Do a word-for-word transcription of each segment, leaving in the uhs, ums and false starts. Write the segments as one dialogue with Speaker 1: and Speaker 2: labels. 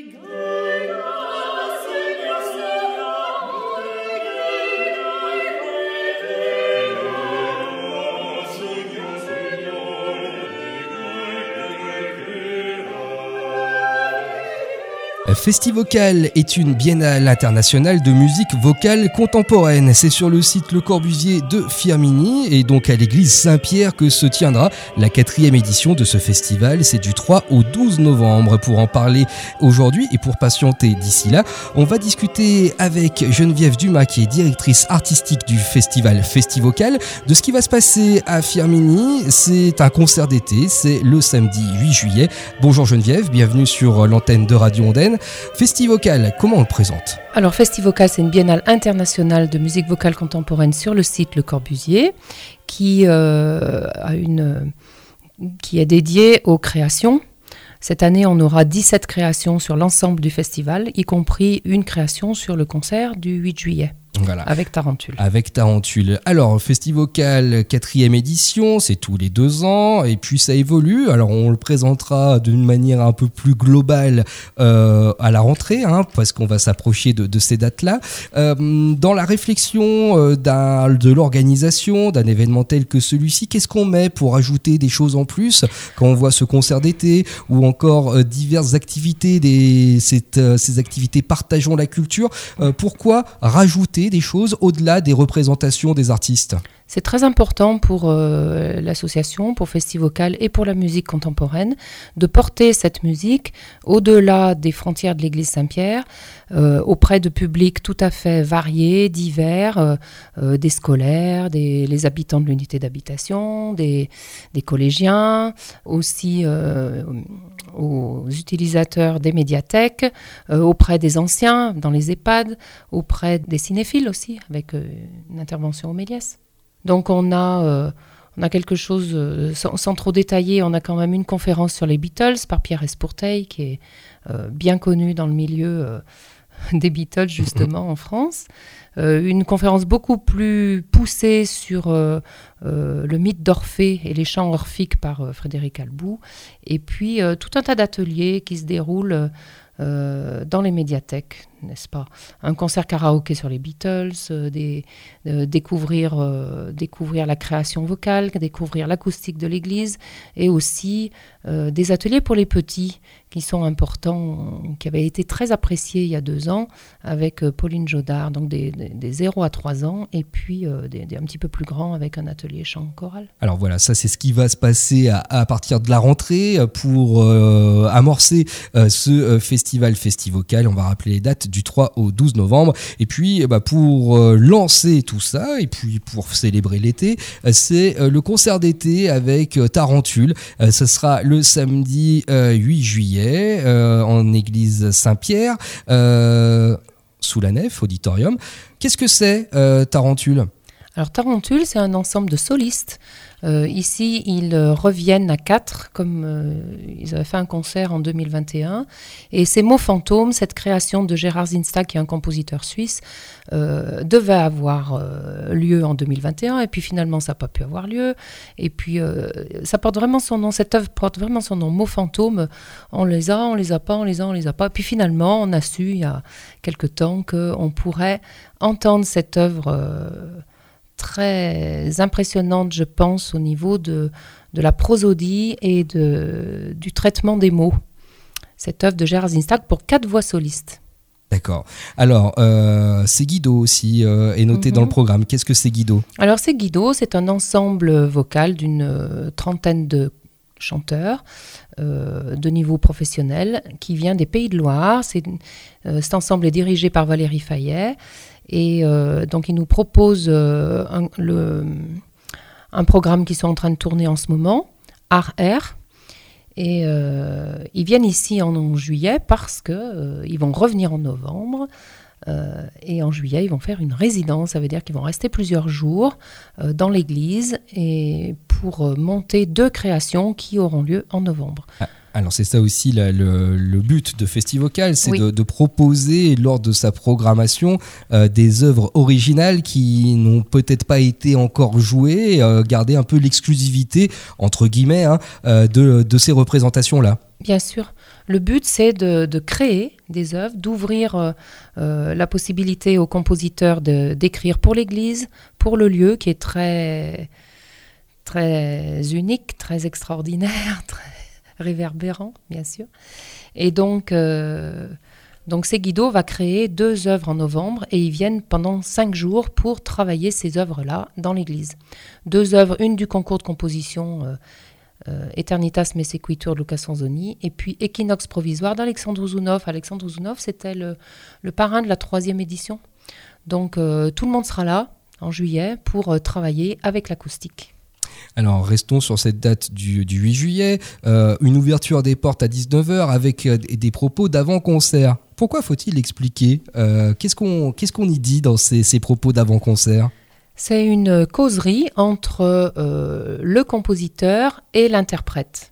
Speaker 1: Festivocal est une biennale internationale de musique vocale contemporaine. C'est sur le site Le Corbusier de Firminy et donc à l'église Saint-Pierre que se tiendra la quatrième édition de ce festival. C'est du trois au douze novembre. Pour en parler aujourd'hui et pour patienter d'ici là, on va discuter avec Geneviève Dumas qui est directrice artistique du festival Festivocal de ce qui va se passer à Firminy. C'est un concert d'été, c'est le samedi huit juillet. Bonjour Geneviève, bienvenue sur l'antenne de Radio Ondaine. Festivocal, comment on le présente ?
Speaker 2: Alors Festivocal, c'est une biennale internationale de musique vocale contemporaine sur le site Le Corbusier qui, euh, a une, qui est dédiée aux créations. Cette année, on aura dix-sept créations sur l'ensemble du festival, y compris une création sur le concert du huit juillet. Voilà. Avec Tarentule.
Speaker 1: Avec Tarentule. Alors, Festivocal, quatrième édition, c'est tous les deux ans, et puis ça évolue. Alors, on le présentera d'une manière un peu plus globale euh, à la rentrée, hein, parce qu'on va s'approcher de, de ces dates-là. Euh, dans la réflexion euh, d'un, de l'organisation d'un événement tel que celui-ci, qu'est-ce qu'on met pour ajouter des choses en plus quand on voit ce concert d'été ou encore euh, diverses activités, des, cette, euh, ces activités partageons la culture, euh, pourquoi rajouter des choses au-delà des représentations des artistes ?
Speaker 2: C'est très important pour euh, l'association, pour Festivocal et pour la musique contemporaine de porter cette musique au-delà des frontières de l'église Saint-Pierre, euh, auprès de publics tout à fait variés, divers, euh, euh, des scolaires, des les habitants de l'unité d'habitation, des, des collégiens, aussi euh, aux utilisateurs des médiathèques, euh, auprès des anciens dans les EHPAD, auprès des cinéphiles aussi, avec euh, une intervention au Méliès. Donc on a, euh, on a quelque chose, euh, sans, sans trop détailler, on a quand même une conférence sur les Beatles par Pierre Espourteil, qui est euh, bien connu dans le milieu euh, des Beatles justement en France. Euh, une conférence beaucoup plus poussée sur euh, euh, le mythe d'Orphée et les chants orphiques par euh, Frédéric Albou. Et puis euh, tout un tas d'ateliers qui se déroulent euh, dans les médiathèques, n'est-ce pas ? Un concert karaoké sur les Beatles, euh, des, euh, découvrir, euh, découvrir la création vocale, découvrir l'acoustique de l'église, et aussi euh, des ateliers pour les petits qui sont importants, qui avaient été très appréciés il y a deux ans avec euh, Pauline Jodard, donc des, des, des zéro à trois ans, et puis euh, des, des un petit peu plus grands avec un atelier chant choral.
Speaker 1: Alors voilà, ça c'est ce qui va se passer à, à partir de la rentrée pour euh, amorcer euh, ce euh, festival Festivocal. On va rappeler les dates du trois au douze novembre. Et puis, bah, pour euh, lancer tout ça, et puis pour célébrer l'été, euh, c'est euh, le concert d'été avec euh, Tarentule. Euh, ce sera le samedi euh, huit juillet euh, en église Saint-Pierre, euh, sous la nef, auditorium. Qu'est-ce que c'est euh, Tarentule ?
Speaker 2: Alors Tarentule, c'est un ensemble de solistes. Euh, ici, ils euh, reviennent à quatre, comme euh, ils avaient fait un concert en deux mille vingt et un. Et ces mots fantômes, cette création de Gérard Zinsta, qui est un compositeur suisse, euh, devait avoir euh, lieu en deux mille vingt et un. Et puis finalement, ça n'a pas pu avoir lieu. Et puis, euh, ça porte vraiment son nom, cette œuvre porte vraiment son nom. Mots fantômes, on les a, on les a pas, on les a, on les a pas. Puis finalement, on a su, il y a quelque temps, qu'on pourrait entendre cette œuvre euh, très impressionnante, je pense, au niveau de, de la prosodie et de, du traitement des mots. Cette œuvre de Gérard Zinstag pour quatre voix solistes.
Speaker 1: D'accord. Alors, euh, c'est Guido aussi euh, est noté mm-hmm. dans le programme. Qu'est-ce que c'est Guido ?
Speaker 2: Alors, c'est Guido, c'est un ensemble vocal d'une euh, trentaine de chanteurs euh, de niveau professionnel qui vient des Pays de Loire. C'est, euh, cet ensemble est dirigé par Valérie Fayet. Et euh, donc, ils nous proposent euh, un, le, un programme qui sont en train de tourner en ce moment, Art Air. Et euh, ils viennent ici en, en juillet parce qu'ils euh, vont revenir en novembre. Euh, et en juillet, ils vont faire une résidence. Ça veut dire qu'ils vont rester plusieurs jours euh, dans l'église et pour euh, monter deux créations qui auront lieu en novembre.
Speaker 1: Ah. Alors c'est ça aussi la, le, le but de Festivocal, c'est
Speaker 2: oui.
Speaker 1: de, de proposer lors de sa programmation euh, des œuvres originales qui n'ont peut-être pas été encore jouées, euh, garder un peu l'exclusivité, entre guillemets, hein, euh, de, de ces représentations-là.
Speaker 2: Bien sûr. Le but, c'est de, de créer des œuvres, d'ouvrir euh, euh, la possibilité aux compositeurs de, d'écrire pour l'église, pour le lieu qui est très, très unique, très extraordinaire, très réverbérant, bien sûr. Et donc, euh, donc Seguido va créer deux œuvres en novembre et ils viennent pendant cinq jours pour travailler ces œuvres-là dans l'église. Deux œuvres, une du concours de composition euh, Euh, Eternitas me sequitur de Luca Sanzoni, et puis Équinoxe provisoire d'Alexandre Ouzunov. Alexandre Ouzunov, c'était le, le parrain de la troisième édition. Donc euh, tout le monde sera là en juillet pour euh, travailler avec l'acoustique.
Speaker 1: Alors restons sur cette date du, du huit juillet, euh, une ouverture des portes à dix-neuf heures avec euh, des propos d'avant-concert. Pourquoi faut-il expliquer euh, qu'est-ce qu'on, qu'est-ce qu'on y dit dans ces, ces propos d'avant-concert ?
Speaker 2: C'est une causerie entre euh, le compositeur et l'interprète.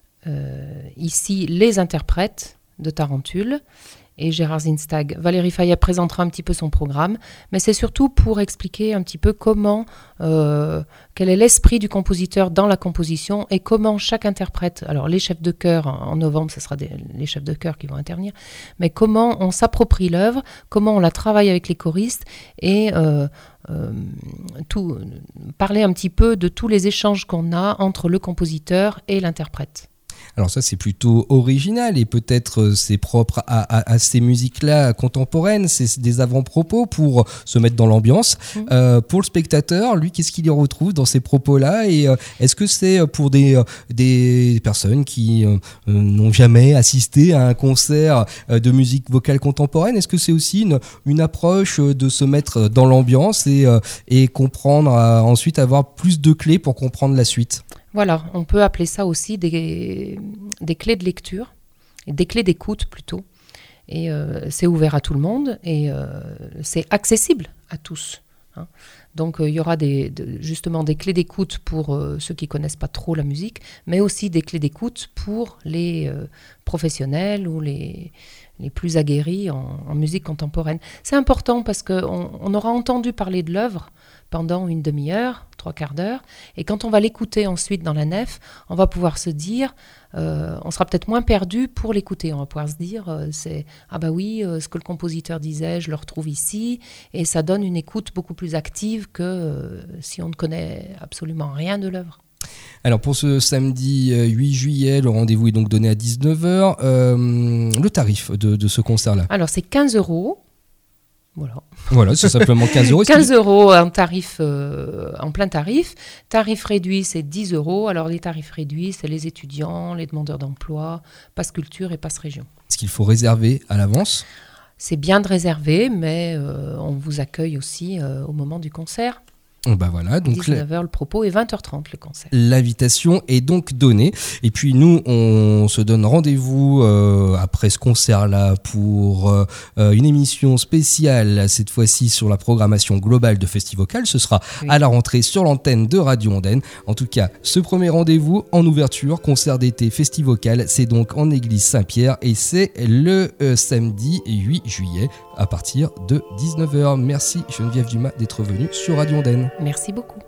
Speaker 2: Euh, ici, les interprètes de Tarentule et Gérard Zinstag. Valérie Fayet présentera un petit peu son programme, mais c'est surtout pour expliquer un petit peu comment, euh, quel est l'esprit du compositeur dans la composition et comment chaque interprète, alors les chefs de chœur, en novembre, ce sera des, les chefs de chœur qui vont intervenir, mais comment on s'approprie l'œuvre, comment on la travaille avec les choristes et euh, euh, tout, parler un petit peu de tous les échanges qu'on a entre le compositeur et l'interprète.
Speaker 1: Alors ça, c'est plutôt original et peut-être c'est propre à, à, à ces musiques-là contemporaines, c'est des avant-propos pour se mettre dans l'ambiance. Mmh. Euh, pour le spectateur, lui, qu'est-ce qu'il y retrouve dans ces propos-là et euh, est-ce que c'est pour des, euh, des personnes qui euh, n'ont jamais assisté à un concert de musique vocale contemporaine? Est-ce que c'est aussi une, une approche de se mettre dans l'ambiance et, euh, et comprendre, euh, ensuite avoir plus de clés pour comprendre la suite?
Speaker 2: Voilà, on peut appeler ça aussi des, des clés de lecture, des clés d'écoute plutôt. Et euh, c'est ouvert à tout le monde et euh, c'est accessible à tous. Hein. Donc euh, il y aura des, de, justement des clés d'écoute pour euh, ceux qui ne connaissent pas trop la musique, mais aussi des clés d'écoute pour les euh, professionnels ou les, les plus aguerris en, en musique contemporaine. C'est important parce qu'on on aura entendu parler de l'œuvre pendant une demi-heure, trois quarts d'heure, et quand on va l'écouter ensuite dans la nef, on va pouvoir se dire, euh, on sera peut-être moins perdu pour l'écouter, on va pouvoir se dire, euh, c'est ah bah oui, euh, ce que le compositeur disait, je le retrouve ici, et ça donne une écoute beaucoup plus active que euh, si on ne connaît absolument rien de l'œuvre.
Speaker 1: Alors pour ce samedi huit juillet, le rendez-vous est donc donné à dix-neuf heures. Euh, le tarif de, de ce concert-là?
Speaker 2: Alors c'est quinze euros. Voilà.
Speaker 1: Voilà, c'est simplement quinze euros.
Speaker 2: quinze euros en, tarif, euh, en plein tarif. Tarif réduit, c'est dix euros. Alors, les tarifs réduits, c'est les étudiants, les demandeurs d'emploi, passe culture et passe région.
Speaker 1: Est-ce qu'il faut réserver à l'avance?
Speaker 2: C'est bien de réserver, mais euh, on vous accueille aussi euh, au moment du concert.
Speaker 1: Ben voilà, donc
Speaker 2: dix-neuf heures le propos et vingt heures trente le concert.
Speaker 1: L'invitation est donc donnée. Et puis nous, on se donne rendez-vous euh, après ce concert-là pour euh, une émission spéciale, cette fois-ci sur la programmation globale de Festivocal. Ce sera oui. à la rentrée sur l'antenne de Radio Ondaine. En tout cas, ce premier rendez-vous en ouverture, concert d'été Festivocal, c'est donc en église Saint-Pierre et c'est le euh, samedi huit juillet à partir de dix-neuf heures. Merci Geneviève Dumas d'être venue sur Radio Ondaine.
Speaker 2: Merci beaucoup.